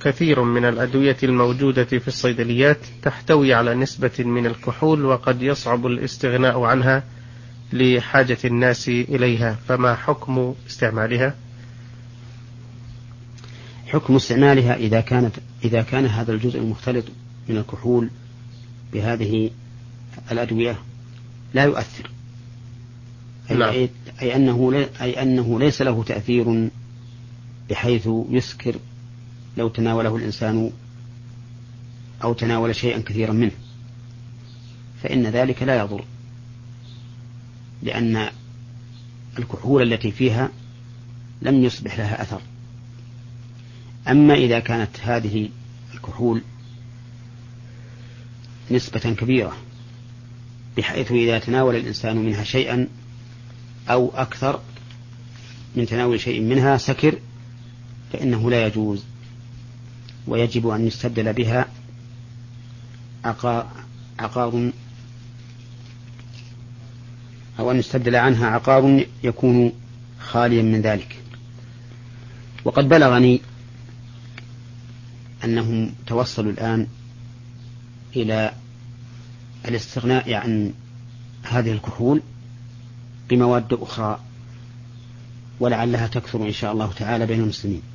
كثير من الأدوية الموجودة في الصيدليات تحتوي على نسبة من الكحول، وقد يصعب الاستغناء عنها لحاجة الناس إليها، فما حكم استعمالها؟ حكم استعمالها إذا كان هذا الجزء المختلط من الكحول بهذه الأدوية لا يؤثر، نعم. أي أنه ليس له تأثير بحيث يسكر لو تناوله الإنسان أو تناول شيئا كثيرا منه، فإن ذلك لا يضر، لأن الكحول التي فيها لم يصبح لها أثر. أما إذا كانت هذه الكحول نسبة كبيرة بحيث إذا تناول الإنسان منها شيئا أو أكثر من تناول شيء منها سكر، فإنه لا يجوز، ويجب أن يستبدل بها عقار أو أن يستبدل عنها عقار يكون خاليا من ذلك. وقد بلغني أنهم توصلوا الآن إلى الاستغناء عن هذه الكحول بمواد أخرى، ولعلها تكثر إن شاء الله تعالى بين المسلمين.